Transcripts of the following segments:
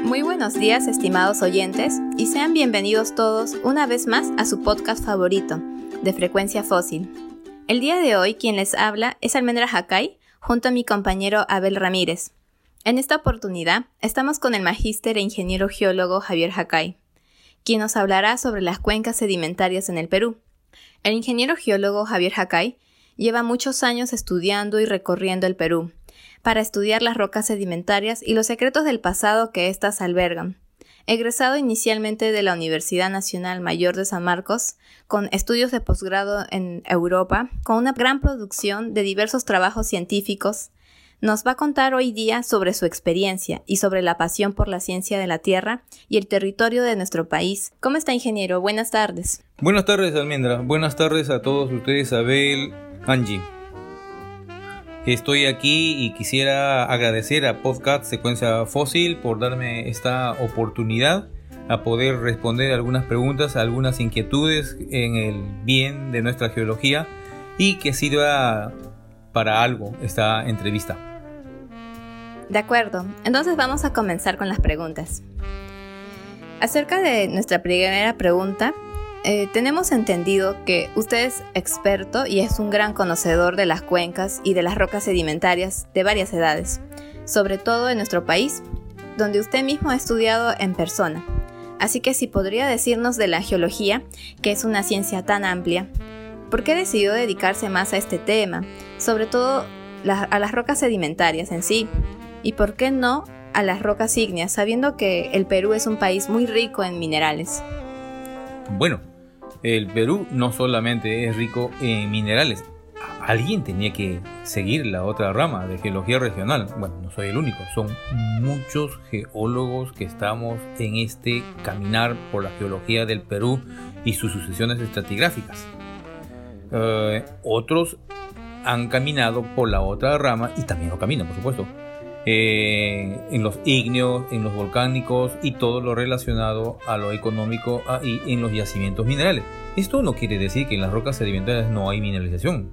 Muy buenos días, estimados oyentes, y sean bienvenidos todos una vez más a su podcast favorito, de Frecuencia Fósil. El día de hoy quien les habla es Almendra Jacay, junto a mi compañero Abel Ramírez. En esta oportunidad estamos con el magíster e ingeniero geólogo Javier Jacay, quien nos hablará sobre las cuencas sedimentarias en el Perú. El ingeniero geólogo Javier Jacay lleva muchos años estudiando y recorriendo el Perú, para estudiar las rocas sedimentarias y los secretos del pasado que éstas albergan. Egresado inicialmente de la Universidad Nacional Mayor de San Marcos, con estudios de posgrado en Europa, con una gran producción de diversos trabajos científicos, nos va a contar hoy día sobre su experiencia y sobre la pasión por la ciencia de la Tierra y el territorio de nuestro país. ¿Cómo está, ingeniero? Buenas tardes. Buenas tardes, Almendra. Buenas tardes a todos ustedes, Abel, Angie. Estoy aquí y quisiera agradecer a Podcast Secuencia Fósil por darme esta oportunidad a poder responder algunas preguntas, algunas inquietudes en el bien de nuestra geología y que sirva para algo esta entrevista. De acuerdo, entonces vamos a comenzar con las preguntas. Acerca de nuestra primera pregunta, tenemos entendido que usted es experto y es un gran conocedor de las cuencas y de las rocas sedimentarias de varias edades, sobre todo en nuestro país, donde usted mismo ha estudiado en persona. Así que si podría decirnos de la geología, que es una ciencia tan amplia, ¿por qué decidió dedicarse más a este tema, sobre todo a las rocas sedimentarias en sí? ¿Y por qué no a las rocas ígneas, sabiendo que el Perú es un país muy rico en minerales? Bueno, el Perú no solamente es rico en minerales. Alguien tenía que seguir la otra rama de geología regional. Bueno, no soy el único, son muchos geólogos que estamos en este caminar por la geología del Perú y sus sucesiones estratigráficas. Otros han caminado por la otra rama y también lo caminan, por supuesto, en los ígneos, en los volcánicos y todo lo relacionado a lo económico y en los yacimientos minerales. Esto no quiere decir que en las rocas sedimentarias no hay mineralización.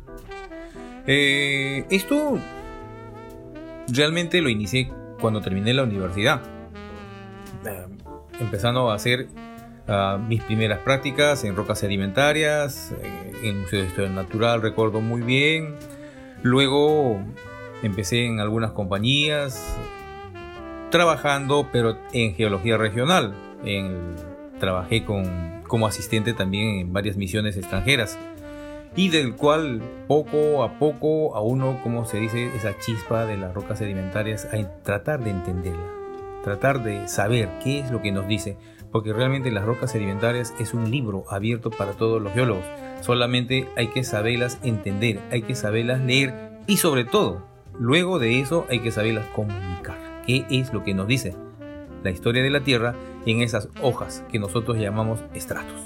Esto realmente lo inicié cuando terminé la universidad, empezando a hacer mis primeras prácticas en rocas sedimentarias, en el Museo de Historia Natural, recuerdo muy bien. Luego empecé en algunas compañías trabajando, pero en geología regional. Trabajé como asistente también en varias misiones extranjeras, y del cual poco a poco a uno, como se dice, esa chispa de las rocas sedimentarias, a tratar de entenderla, tratar de saber qué es lo que nos dice, porque realmente las rocas sedimentarias es un libro abierto para todos los geólogos. Solamente hay que saberlas entender, hay que saberlas leer y sobre todo, luego de eso hay que saberlas comunicar. ¿Qué es lo que nos dice la historia de la Tierra en esas hojas que nosotros llamamos estratos?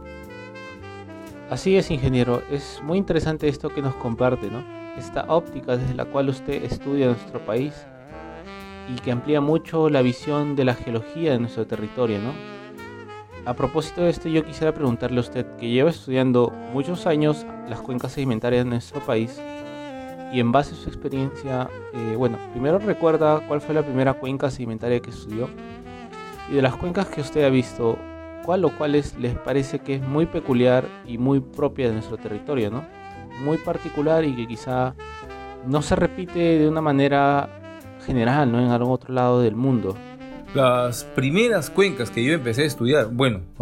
Así es, ingeniero. Es muy interesante esto que nos comparte, ¿no? Esta óptica desde la cual usted estudia nuestro país y que amplía mucho la visión de la geología de nuestro territorio, ¿no? A propósito de esto, yo quisiera preguntarle a usted, que lleva estudiando muchos años las cuencas sedimentarias de nuestro país, y en base a su experiencia, primero recuerda cuál fue la primera cuenca sedimentaria que estudió, y de las cuencas que usted ha visto, ¿cuál o cuáles les parece que es muy peculiar y muy propia de nuestro territorio, ¿no? Muy particular y que quizá no se repite de una manera general, ¿no? En algún otro lado del mundo. Las primeras cuencas que yo empecé a estudiar,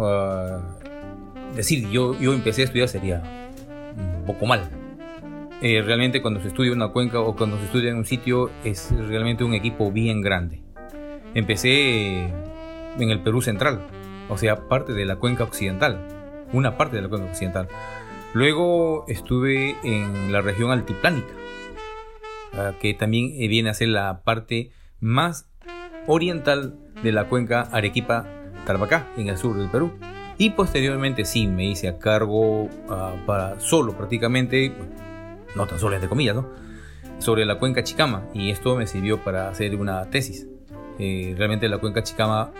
yo empecé a estudiar sería un poco mal. Realmente cuando se estudia una cuenca o cuando se estudia en un sitio es realmente un equipo bien grande. Empecé en el Perú central, o sea, parte de la cuenca occidental, una parte de la cuenca occidental. Luego estuve en la región altiplánica, que también viene a ser la parte más oriental de la cuenca Arequipa-Tarapacá, en el sur del Perú. Y posteriormente sí me hice a cargo para solo prácticamente, no tan solo entre comillas, ¿no?, sobre la cuenca Chicama, y esto me sirvió para hacer una tesis. Realmente la cuenca Chicama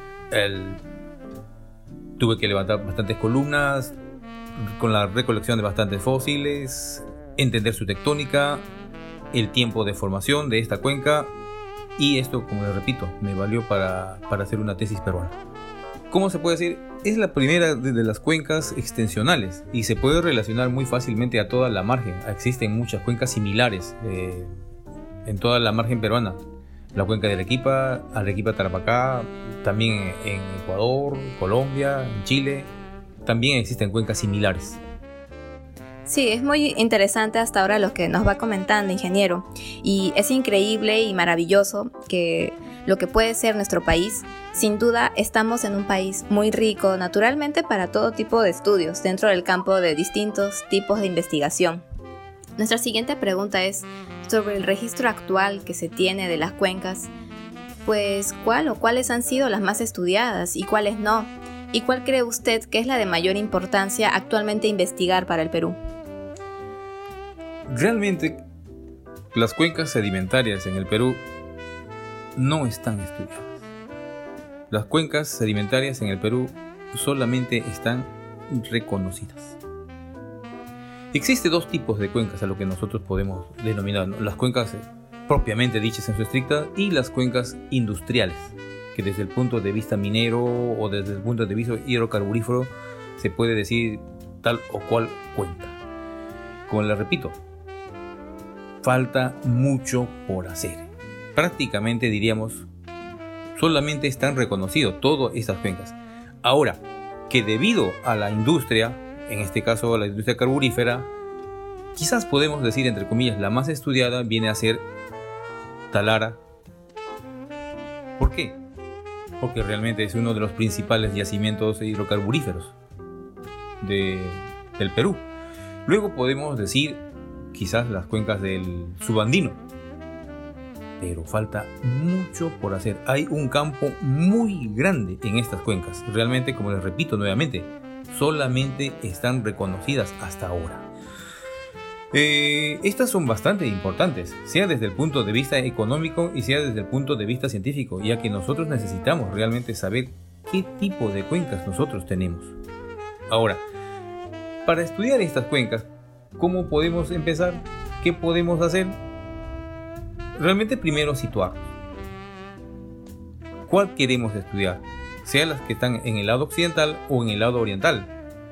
tuve que levantar bastantes columnas con la recolección de bastantes fósiles, entender su tectónica, el tiempo de formación de esta cuenca Y esto, como les repito, me valió para hacer una tesis peruana. ¿Cómo se puede decir? Es la primera de las cuencas extensionales y se puede relacionar muy fácilmente a toda la margen. Existen muchas cuencas similares en toda la margen peruana. La cuenca de Arequipa, Tarapacá, también en Ecuador, Colombia, en Chile, también existen cuencas similares. Sí, es muy interesante hasta ahora lo que nos va comentando, ingeniero, y es increíble y maravilloso que lo que puede ser nuestro país. Sin duda, estamos en un país muy rico naturalmente para todo tipo de estudios dentro del campo de distintos tipos de investigación. Nuestra siguiente pregunta es sobre el registro actual que se tiene de las cuencas. Pues, ¿cuál o cuáles han sido las más estudiadas y cuáles no? ¿Y cuál cree usted que es la de mayor importancia actualmente investigar para el Perú? Realmente, las cuencas sedimentarias en el Perú no están estudiadas. Las cuencas sedimentarias en el Perú solamente están reconocidas. Existen dos tipos de cuencas a lo que nosotros podemos denominar, ¿no? Las cuencas propiamente dichas en su estricta y las cuencas industriales, que desde el punto de vista minero o desde el punto de vista hidrocarburífero se puede decir tal o cual cuenca. Como les repito, falta mucho por hacer. Prácticamente diríamos, solamente están reconocidos todas estas cuencas. Ahora, que debido a la industria, en este caso la industria carburífera, quizás podemos decir, entre comillas, la más estudiada viene a ser Talara. ¿Por qué? Porque realmente es uno de los principales yacimientos hidrocarburíferos del Perú. Luego podemos decir quizás las cuencas del subandino, pero falta mucho por hacer. Hay un campo muy grande en estas cuencas. Realmente, como les repito nuevamente, solamente están reconocidas hasta ahora. Estas son bastante importantes, sea desde el punto de vista económico y sea desde el punto de vista científico, ya que nosotros necesitamos realmente saber qué tipo de cuencas nosotros tenemos. Ahora, para estudiar estas cuencas, ¿cómo podemos empezar? ¿Qué podemos hacer? Realmente primero situarnos. ¿Cuál queremos estudiar? Sea las que están en el lado occidental o en el lado oriental.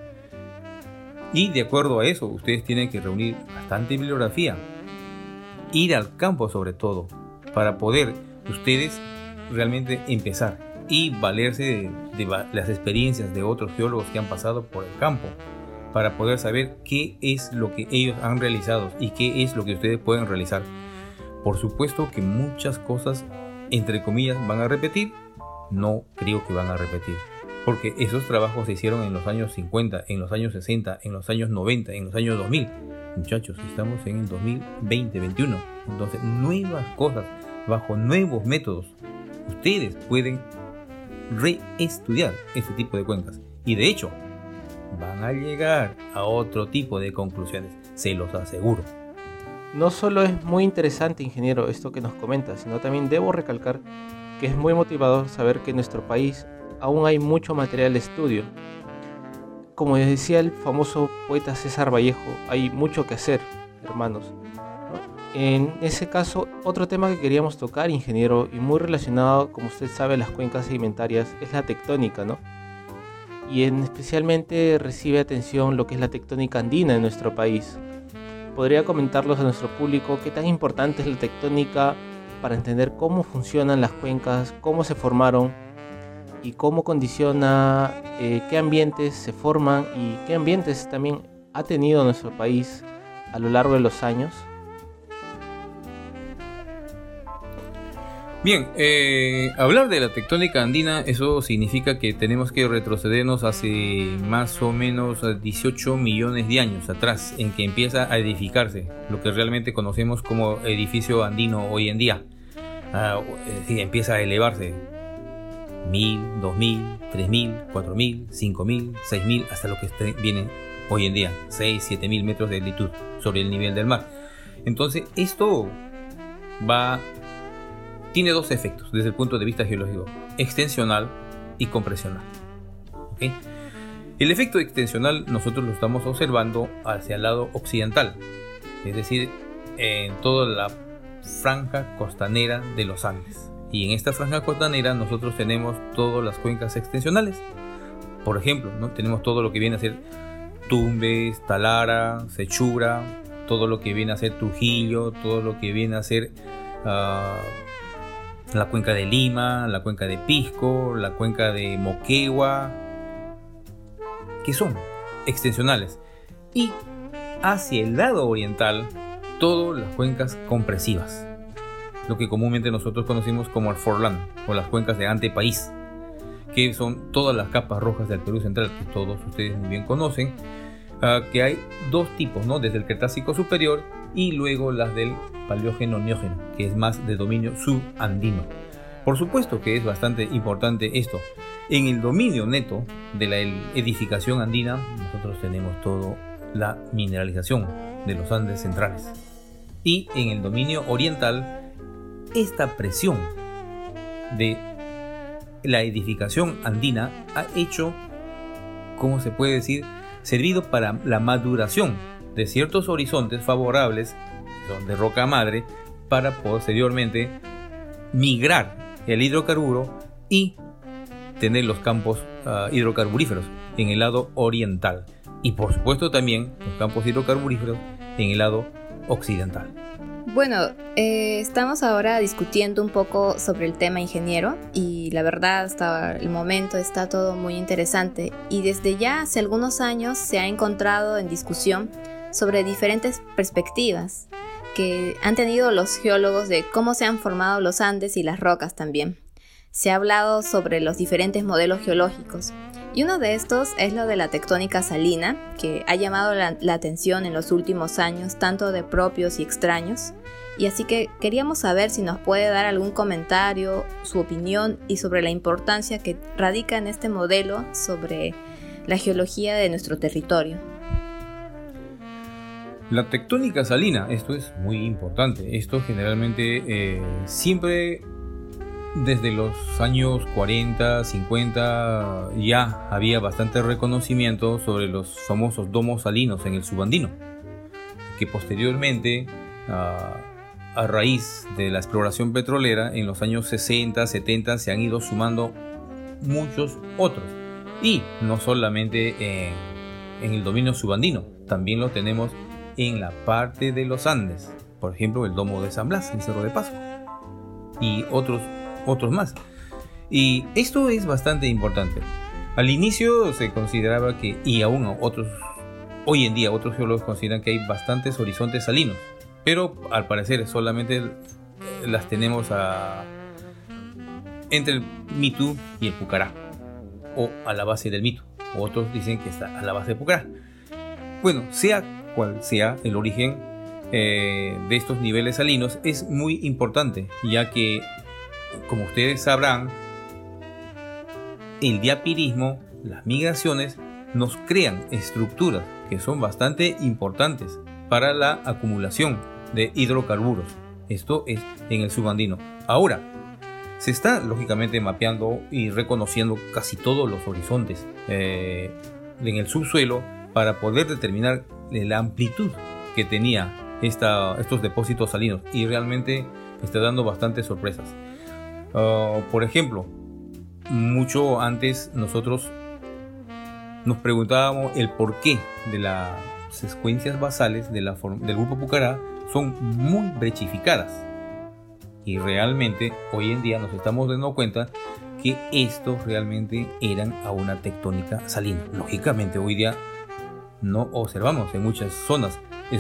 Y de acuerdo a eso, ustedes tienen que reunir bastante bibliografía, ir al campo sobre todo, para poder ustedes realmente empezar y valerse de las experiencias de otros geólogos que han pasado por el campo, para poder saber qué es lo que ellos han realizado y qué es lo que ustedes pueden realizar. Por supuesto que muchas cosas, entre comillas, van a repetir. No creo que van a repetir, porque esos trabajos se hicieron en los años 50, en los años 60, en los años 90, en los años 2000. Muchachos, estamos en el 2020-21. Entonces, nuevas cosas, bajo nuevos métodos, ustedes pueden reestudiar este tipo de cuencas. Y de hecho, van a llegar a otro tipo de conclusiones, se los aseguro. No solo es muy interesante, ingeniero, esto que nos comenta, sino también debo recalcar que es muy motivador saber que en nuestro país aún hay mucho material de estudio. Como decía el famoso poeta César Vallejo, hay mucho que hacer, hermanos, ¿no? En ese caso, otro tema que queríamos tocar, ingeniero, y muy relacionado, como usted sabe, a las cuencas sedimentarias, es la tectónica, ¿no? Y especialmente recibe atención lo que es la tectónica andina en nuestro país. ¿Podría comentarlos a nuestro público qué tan importante es la tectónica para entender cómo funcionan las cuencas, cómo se formaron y cómo condiciona, qué ambientes se forman y qué ambientes también ha tenido nuestro país a lo largo de los años? Bien, hablar de la tectónica andina, eso significa que tenemos que retrocedernos hace más o menos 18 millones de años atrás, en que empieza a edificarse lo que realmente conocemos como edificio andino hoy en día. Es decir, empieza a elevarse 1000, 2000, 3000, 4000, 5000, 6000, hasta lo que viene hoy en día, 6, 7000 metros de altitud sobre el nivel del mar. Entonces, esto tiene dos efectos desde el punto de vista geológico: extensional y compresional. ¿Okay? El efecto extensional nosotros lo estamos observando hacia el lado occidental, es decir, en toda la franja costanera de los Andes. Y en esta franja costanera nosotros tenemos todas las cuencas extensionales. Por ejemplo, ¿no? Tenemos todo lo que viene a ser Tumbes, Talara, Sechura, todo lo que viene a ser Trujillo, todo lo que viene a ser la cuenca de Lima, la cuenca de Pisco, la cuenca de Moquegua, que son extensionales. Y hacia el lado oriental, todas las cuencas compresivas, lo que comúnmente nosotros conocemos como el Forlán o las cuencas de Antepaís, que son todas las capas rojas del Perú central, que todos ustedes muy bien conocen, que hay dos tipos, ¿no? Desde el Cretácico superior y luego las del Paleógeno-Neógeno, que es más de dominio subandino. Por supuesto que es bastante importante esto. En el dominio neto de la edificación andina, nosotros tenemos toda la mineralización de los Andes centrales. Y en el dominio oriental, esta presión de la edificación andina ha hecho, ¿cómo se puede decir?, servido para la maduración de ciertos horizontes favorables, que son de roca madre, para posteriormente migrar el hidrocarburo y tener los campos hidrocarburíferos en el lado oriental. Y por supuesto también los campos hidrocarburíferos en el lado occidental. Bueno, estamos ahora discutiendo un poco sobre el tema ingeniero y la verdad hasta el momento está todo muy interesante y desde ya hace algunos años se ha encontrado en discusión sobre diferentes perspectivas que han tenido los geólogos de cómo se han formado los Andes y las rocas también. Se ha hablado sobre los diferentes modelos geológicos y uno de estos es lo de la tectónica salina, que ha llamado la atención en los últimos años tanto de propios y extraños. Y así que queríamos saber si nos puede dar algún comentario, su opinión y sobre la importancia que radica en este modelo sobre la geología de nuestro territorio. La tectónica salina, esto es muy importante. Esto generalmente siempre desde los años 40, 50 ya había bastante reconocimiento sobre los famosos domos salinos en el subandino, que posteriormente a raíz de la exploración petrolera en los años 60, 70 se han ido sumando muchos otros. Y no solamente en el dominio subandino, también lo tenemos en la parte de los Andes. Por ejemplo, el domo de San Blas en Cerro de Pasco. Y otros más. Y esto es bastante importante. Al inicio se consideraba que, y aún hoy en día otros geólogos consideran que hay bastantes horizontes salinos. Pero al parecer solamente las tenemos entre el Mitu y el Pucará, o a la base del Mitu. Otros dicen que está a la base de Pucará. Bueno, sea cual sea el origen de estos niveles salinos, es muy importante, ya que, como ustedes sabrán, el diapirismo, las migraciones, nos crean estructuras que son bastante importantes para la acumulación de hidrocarburos. Esto es en el subandino. Ahora, se está lógicamente mapeando y reconociendo casi todos los horizontes en el subsuelo para poder determinar la amplitud que tenía estos depósitos salinos, y realmente está dando bastantes sorpresas. Por ejemplo, mucho antes nosotros nos preguntábamos el porqué de las secuencias basales del grupo Pucará son muy brechificadas, y realmente hoy en día nos estamos dando cuenta que estos realmente eran a una tectónica salina. Lógicamente hoy día no observamos en muchas zonas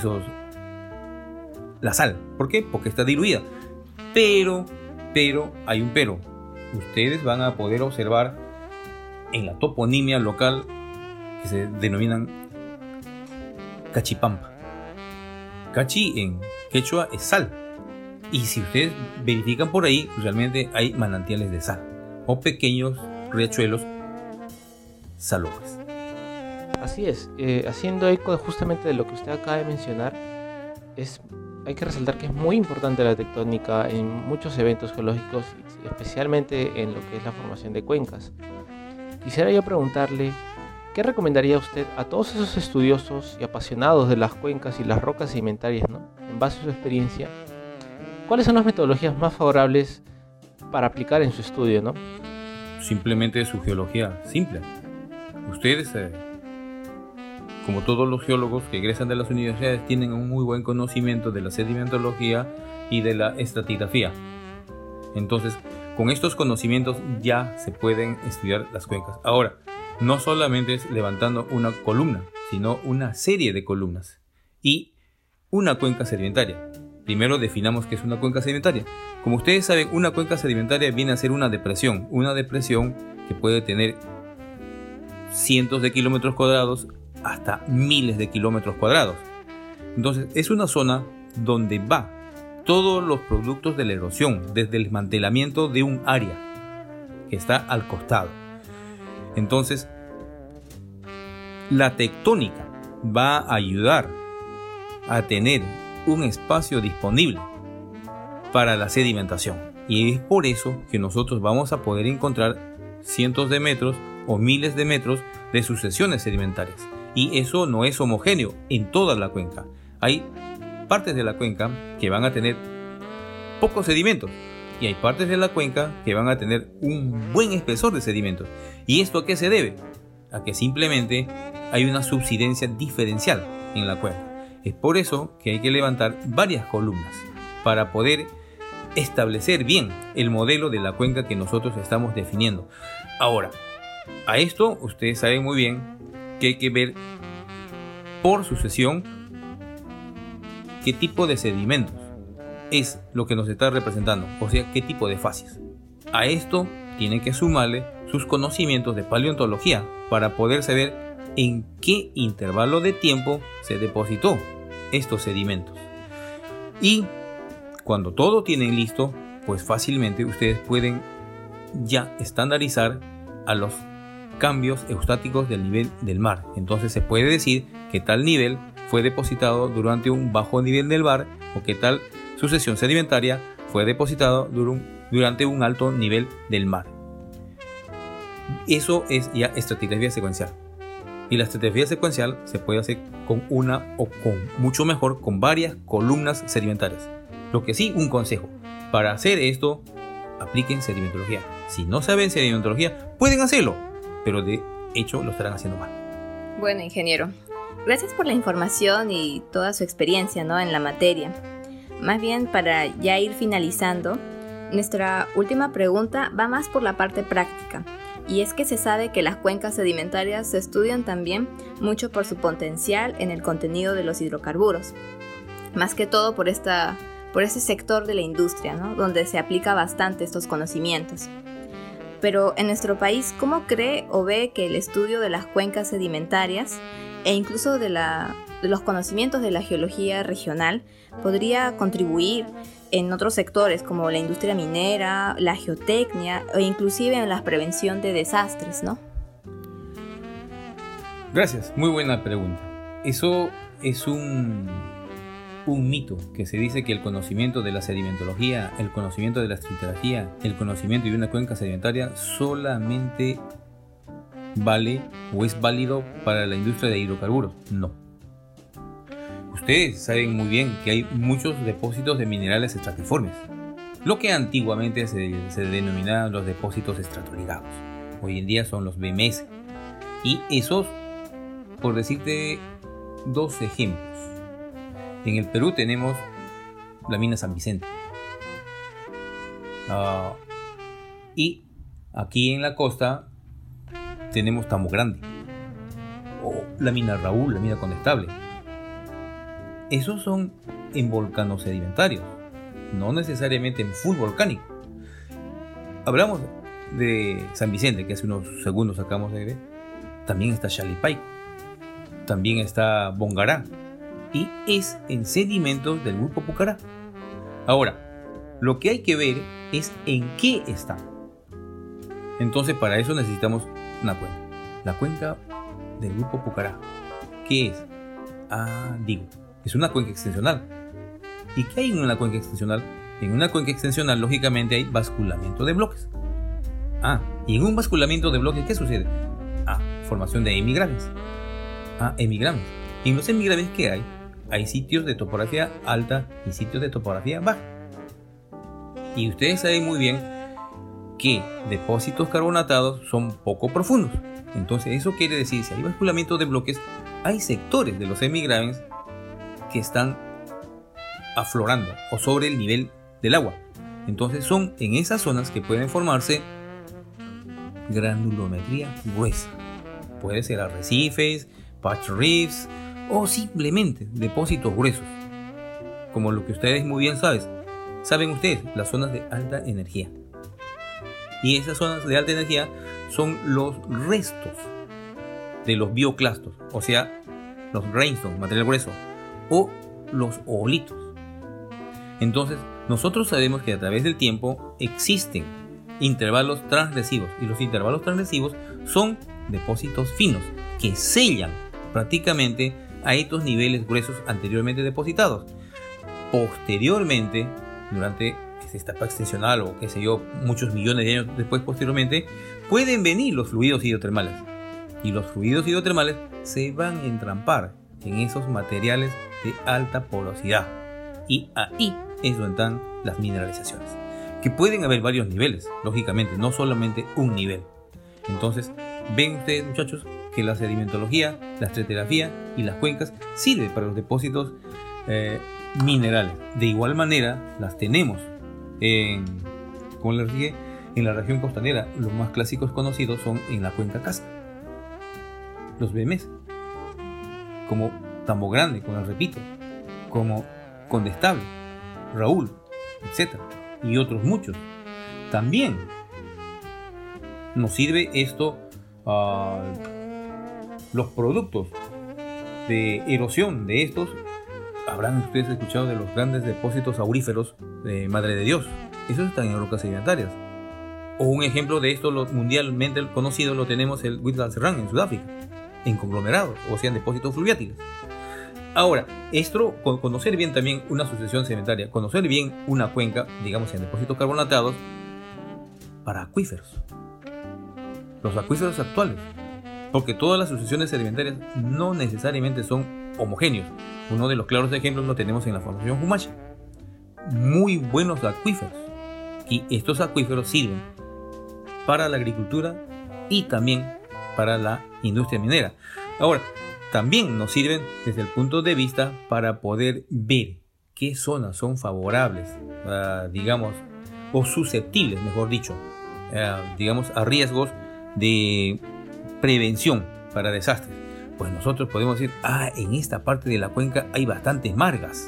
la sal. ¿Por qué? Porque está diluida. Pero hay un pero. Ustedes van a poder observar en la toponimia local que se denominan cachipampa. Cachi en quechua es sal. Y si ustedes verifican por ahí, realmente hay manantiales de sal o pequeños riachuelos salobres. Así es, haciendo eco justamente de lo que usted acaba de mencionar, hay que resaltar que es muy importante la tectónica en muchos eventos geológicos, especialmente en lo que es la formación de cuencas. Quisiera yo preguntarle, ¿qué recomendaría usted a todos esos estudiosos y apasionados de las cuencas y las rocas sedimentarias, ¿no?, en base a su experiencia, ¿Cuáles son las metodologías más favorables para aplicar en su estudio, ¿no? Simplemente su geología simple. Ustedes, como todos los geólogos que egresan de las universidades, tienen un muy buen conocimiento de la sedimentología y de la estratigrafía. Entonces, con estos conocimientos ya se pueden estudiar las cuencas. Ahora, no solamente es levantando una columna, sino una serie de columnas y una cuenca sedimentaria. Primero definamos qué es una cuenca sedimentaria. Como ustedes saben, una cuenca sedimentaria viene a ser una depresión que puede tener cientos de kilómetros cuadrados hasta miles de kilómetros cuadrados. Entonces, es una zona donde va todos los productos de la erosión, desde el desmantelamiento de un área que está al costado. Entonces, la tectónica va a ayudar a tener un espacio disponible para la sedimentación. Y es por eso que nosotros vamos a poder encontrar cientos de metros o miles de metros de sucesiones sedimentarias. Y eso no es homogéneo en toda la cuenca. Hay partes de la cuenca que van a tener pocos sedimentos y hay partes de la cuenca que van a tener un buen espesor de sedimentos. ¿Y esto a qué se debe? A que simplemente hay una subsidencia diferencial en la cuenca. Es por eso que hay que levantar varias columnas para poder establecer bien el modelo de la cuenca que nosotros estamos definiendo. Ahora, a esto ustedes saben muy bien que hay que ver por sucesión qué tipo de sedimentos es lo que nos está representando, o sea, qué tipo de facies. A esto tienen que sumarle sus conocimientos de paleontología para poder saber en qué intervalo de tiempo se depositó estos sedimentos. Y cuando todo tienen listo, pues fácilmente ustedes pueden ya estandarizar a los cambios eustáticos del nivel del mar. Entonces se puede decir que tal nivel fue depositado durante un bajo nivel del mar o que tal sucesión sedimentaria fue depositado durante un alto nivel del mar. Eso es ya estratigrafía secuencial. Y la estratigrafía secuencial se puede hacer con una o con mucho mejor con varias columnas sedimentarias. Lo que sí, un consejo, para hacer esto, apliquen sedimentología. Si no saben sedimentología, pueden hacerlo, pero de hecho lo estarán haciendo mal. Bueno, ingeniero, gracias por la información y toda su experiencia, ¿no?, en la materia. Más bien, para ya ir finalizando, nuestra última pregunta va más por la parte práctica. Y es que se sabe que las cuencas sedimentarias se estudian también mucho por su potencial en el contenido de los hidrocarburos. Más que todo por ese sector de la industria, ¿no?, donde se aplica bastante estos conocimientos. Pero en nuestro país, ¿cómo cree o ve que el estudio de las cuencas sedimentarias e incluso de los conocimientos de la geología regional podría contribuir en otros sectores como la industria minera, la geotecnia o inclusive en la prevención de desastres, ¿no? Gracias, muy buena pregunta. Eso es un mito que se dice que el conocimiento de la sedimentología, el conocimiento de la estratigrafía, el conocimiento de una cuenca sedimentaria solamente vale o es válido para la industria de hidrocarburos. No. Ustedes saben muy bien que hay muchos depósitos de minerales estratiformes, lo que antiguamente se denominaban los depósitos estratoligados. Hoy en día son los BMS. Y esos, por decirte dos ejemplos, en el Perú tenemos la mina San Vicente. Y aquí en la costa tenemos Tambo Grande. O la mina Raúl, la mina Condestable. Esos son en volcanos sedimentarios, no necesariamente en full volcánico. Hablamos de San Vicente, que hace unos segundos acabamos de ver. También está Shalipayco. También está Bongará. Y es en sedimentos del grupo Pucará. Ahora, lo que hay que ver es en qué está. Entonces, para eso necesitamos una cuenca. La cuenca del grupo Pucará. ¿Qué es? Es una cuenca extensional. ¿Y qué hay en una cuenca extensional? En una cuenca extensional, lógicamente, hay basculamiento de bloques. Y en un basculamiento de bloques, ¿qué sucede? Formación de hemigraves. Hemigraves. En los hemigraves, ¿qué hay? Hay sitios de topografía alta y sitios de topografía baja. Y ustedes saben muy bien que depósitos carbonatados son poco profundos. Entonces eso quiere decir, si hay basculamiento de bloques, hay sectores de los semigravens que están aflorando o sobre el nivel del agua. Entonces son en esas zonas que pueden formarse granulometría gruesa. Puede ser arrecifes, patch reefs o simplemente depósitos gruesos, como lo que ustedes muy bien saben ustedes, las zonas de alta energía. Y esas zonas de alta energía son los restos de los bioclastos, o sea, los grindstones, material grueso, o los oolitos. Entonces, nosotros sabemos que a través del tiempo existen intervalos transgresivos, y los intervalos transgresivos son depósitos finos que sellan prácticamente a estos niveles gruesos anteriormente depositados. Posteriormente, durante esta etapa extensional o qué sé yo, muchos millones de años después, posteriormente, pueden venir los fluidos hidrotermales, y los fluidos hidrotermales se van a entrampar en esos materiales de alta porosidad, y ahí es donde están las mineralizaciones, que pueden haber varios niveles, lógicamente, no solamente un nivel. Entonces, ven ustedes, muchachos, que la sedimentología, la estratigrafía y las cuencas sirven para los depósitos minerales. De igual manera, las tenemos como les dije, en la región costanera. Los más clásicos conocidos son en la cuenca Casca, los BMS, como Tambo Grande, como les repito, como Condestable, Raúl, etc. y otros muchos. También nos sirve esto los productos de erosión de estos. Habrán ustedes escuchado de los grandes depósitos auríferos de Madre de Dios. Esos están en rocas sedimentarias. O un ejemplo de esto mundialmente conocido lo tenemos el Witwatersrand en Sudáfrica, en conglomerados, o sea, en depósitos fluviátiles. Ahora, esto, conocer bien también una sucesión sedimentaria, conocer bien una cuenca, digamos en depósitos carbonatados, para acuíferos. Los acuíferos actuales, porque todas las sucesiones sedimentarias no necesariamente son homogéneos. Uno de los claros ejemplos lo tenemos en la formación Humacha. Muy buenos acuíferos, y estos acuíferos sirven para la agricultura y también para la industria minera. Ahora, también nos sirven desde el punto de vista para poder ver qué zonas son favorables, digamos, o susceptibles, mejor dicho, digamos, a riesgos de prevención para desastres. Pues nosotros podemos decir, en esta parte de la cuenca hay bastantes margas.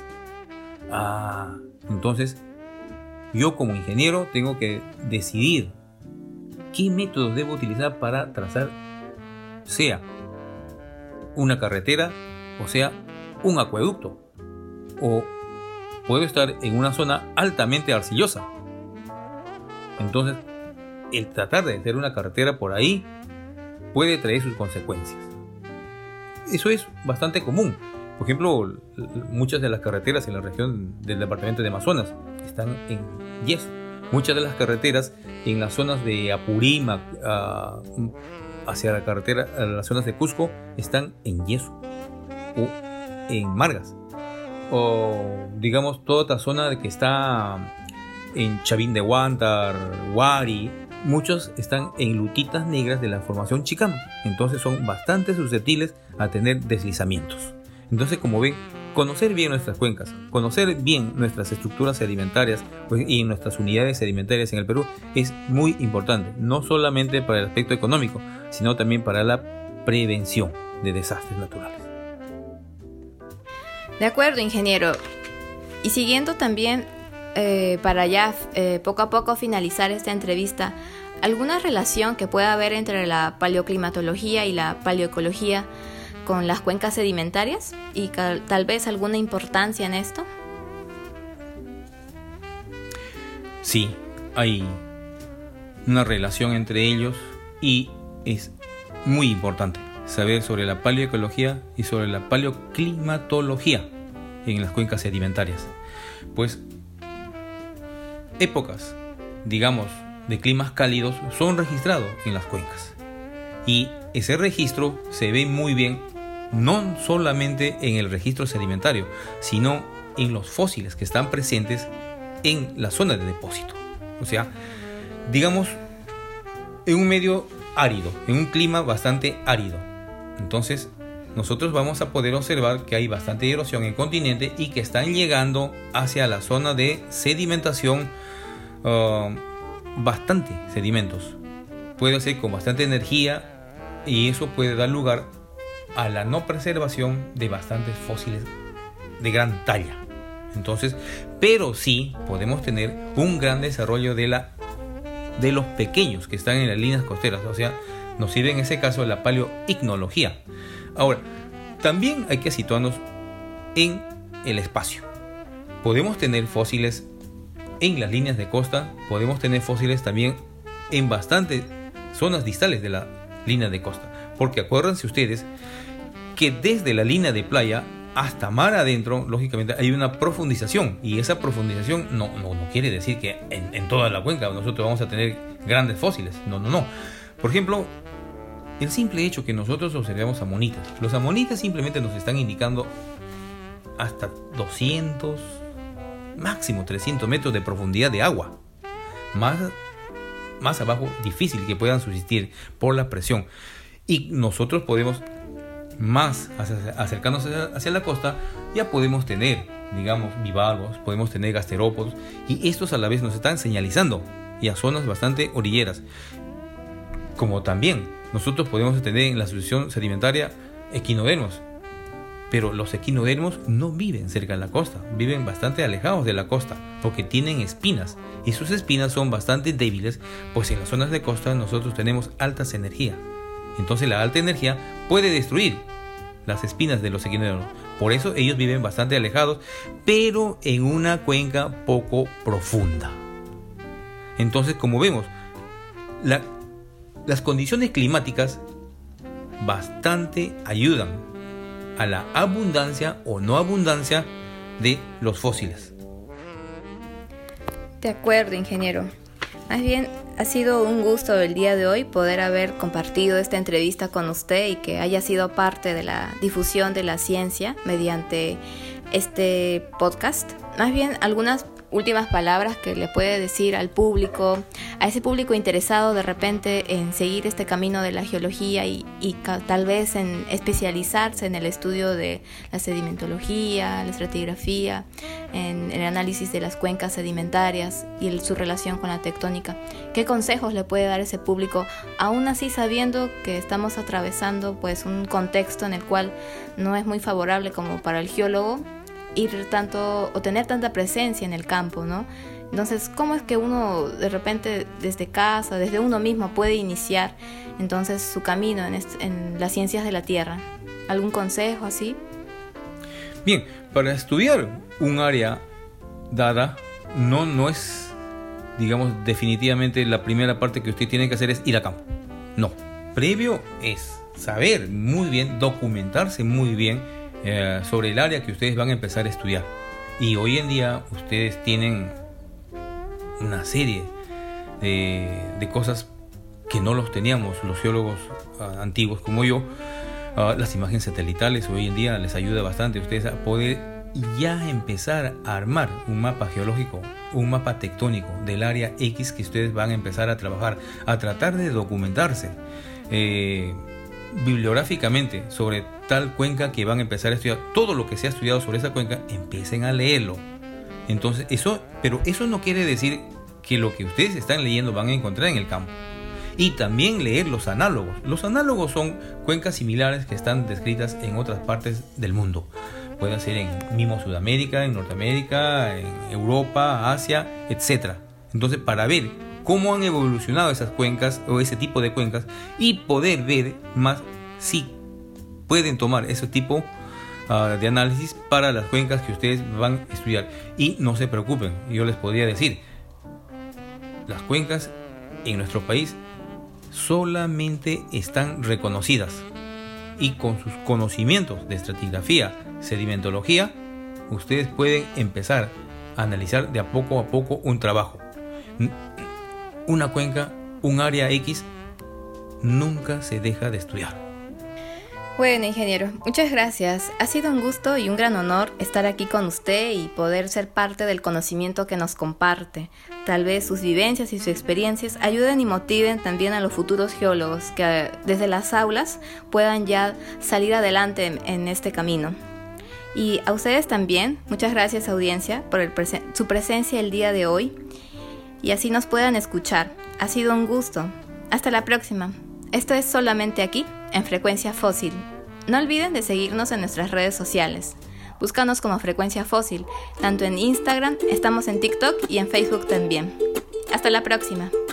Entonces, yo como ingeniero tengo que decidir qué métodos debo utilizar para trazar, sea una carretera, o sea un acueducto, o puedo estar en una zona altamente arcillosa. Entonces, el tratar de hacer una carretera por ahí puede traer sus consecuencias. Eso es bastante común. Por ejemplo, muchas de las carreteras en la región del departamento de Amazonas están en yeso. Muchas de las carreteras en las zonas de Apurímac hacia la carretera, a las zonas de Cusco, están en yeso o en margas. O digamos toda esta zona que está en Chavín de Huántar, Huari, muchos están en lutitas negras de la formación Chicama. Entonces son bastante susceptibles a tener deslizamientos. Entonces, como ven, conocer bien nuestras cuencas, conocer bien nuestras estructuras sedimentarias y nuestras unidades sedimentarias en el Perú es muy importante, no solamente para el aspecto económico, sino también para la prevención de desastres naturales. De acuerdo, ingeniero. Y siguiendo también, para ya poco a poco finalizar esta entrevista, ¿alguna relación que pueda haber entre la paleoclimatología y la paleoecología con las cuencas sedimentarias? ¿Y tal vez alguna importancia en esto? Sí, hay una relación entre ellos y es muy importante saber sobre la paleoecología y sobre la paleoclimatología en las cuencas sedimentarias. Pues épocas, digamos, de climas cálidos son registrados en las cuencas. Y ese registro se ve muy bien no solamente en el registro sedimentario, sino en los fósiles que están presentes en la zona de depósito. O sea, digamos, en un medio árido, en un clima bastante árido. Entonces, nosotros vamos a poder observar que hay bastante erosión en el continente y que están llegando hacia la zona de sedimentación, bastante sedimentos. Puede ser con bastante energía y eso puede dar lugar a la no preservación de bastantes fósiles de gran talla. Entonces, pero sí podemos tener un gran desarrollo de los pequeños que están en las líneas costeras. O sea, nos sirve en ese caso la paleoicnología. Ahora, también hay que situarnos en el espacio. Podemos tener fósiles en las líneas de costa, podemos tener fósiles también en bastantes zonas distales de la línea de costa. Porque acuérdense ustedes que desde la línea de playa hasta mar adentro, lógicamente hay una profundización, y esa profundización no quiere decir que en toda la cuenca nosotros vamos a tener grandes fósiles. No. Por ejemplo, el simple hecho que nosotros observamos amonitas. Los amonitas simplemente nos están indicando hasta 200, máximo 300 metros de profundidad de agua. Más abajo, difícil que puedan subsistir por la presión. Y nosotros podemos, más acercarnos hacia la costa, ya podemos tener, digamos, bivalvos, podemos tener gasterópodos, y estos a la vez nos están señalizando y a zonas bastante orilleras. Como también nosotros podemos tener en la solución sedimentaria equinodermos, pero los equinodermos no viven cerca de la costa, viven bastante alejados de la costa porque tienen espinas, y sus espinas son bastante débiles, pues en las zonas de costa nosotros tenemos altas energías. Entonces la alta energía puede destruir las espinas de los equinodermos. Por eso ellos viven bastante alejados, pero en una cuenca poco profunda. Entonces, como vemos, las condiciones climáticas bastante ayudan a la abundancia o no abundancia de los fósiles. De acuerdo, ingeniero. Más bien, ha sido un gusto el día de hoy poder haber compartido esta entrevista con usted y que haya sido parte de la difusión de la ciencia mediante este podcast. Más bien, algunas últimas palabras que le puede decir al público, a ese público interesado de repente en seguir este camino de la geología y tal vez en especializarse en el estudio de la sedimentología, la estratigrafía, en el análisis de las cuencas sedimentarias y su relación con la tectónica. ¿Qué consejos le puede dar ese público, aún así sabiendo que estamos atravesando pues un contexto en el cual no es muy favorable como para el geólogo ir tanto o tener tanta presencia en el campo, ¿no? Entonces, ¿cómo es que uno de repente desde casa, desde uno mismo puede iniciar entonces su camino en las ciencias de la Tierra? ¿Algún consejo así? Bien, para estudiar un área dada no es, digamos, definitivamente la primera parte que usted tiene que hacer es ir a campo. No, previo es saber muy bien, documentarse muy bien sobre el área que ustedes van a empezar a estudiar. Y hoy en día ustedes tienen una serie de cosas que no los teníamos los geólogos antiguos como yo. Las imágenes satelitales hoy en día les ayuda bastante a ustedes a poder ya empezar a armar un mapa geológico, un mapa tectónico del área X que ustedes van a empezar a trabajar, a tratar de documentarse bibliográficamente sobre tal cuenca que van a empezar a estudiar. Todo lo que se ha estudiado sobre esa cuenca, empiecen a leerlo. Entonces, pero eso no quiere decir que lo que ustedes están leyendo van a encontrar en el campo. Y también leer los análogos. Los análogos son cuencas similares que están descritas en otras partes del mundo. Pueden ser en mismo Sudamérica, en Norteamérica, en Europa, Asia, etc. Entonces, para ver cómo han evolucionado esas cuencas o ese tipo de cuencas y poder ver más si pueden tomar ese tipo de análisis para las cuencas que ustedes van a estudiar. Y no se preocupen, yo les podría decir, las cuencas en nuestro país solamente están reconocidas, y con sus conocimientos de estratigrafía, sedimentología, ustedes pueden empezar a analizar de a poco un trabajo. Una cuenca, un área X, nunca se deja de estudiar. Bueno, ingeniero, muchas gracias. Ha sido un gusto y un gran honor estar aquí con usted y poder ser parte del conocimiento que nos comparte. Tal vez sus vivencias y sus experiencias ayuden y motiven también a los futuros geólogos que desde las aulas puedan ya salir adelante en este camino. Y a ustedes también, muchas gracias audiencia por su presencia el día de hoy y así nos puedan escuchar. Ha sido un gusto. Hasta la próxima. Esto es solamente aquí, en Frecuencia Fósil. No olviden de seguirnos en nuestras redes sociales. Búscanos como Frecuencia Fósil, tanto en Instagram, estamos en TikTok y en Facebook también. Hasta la próxima.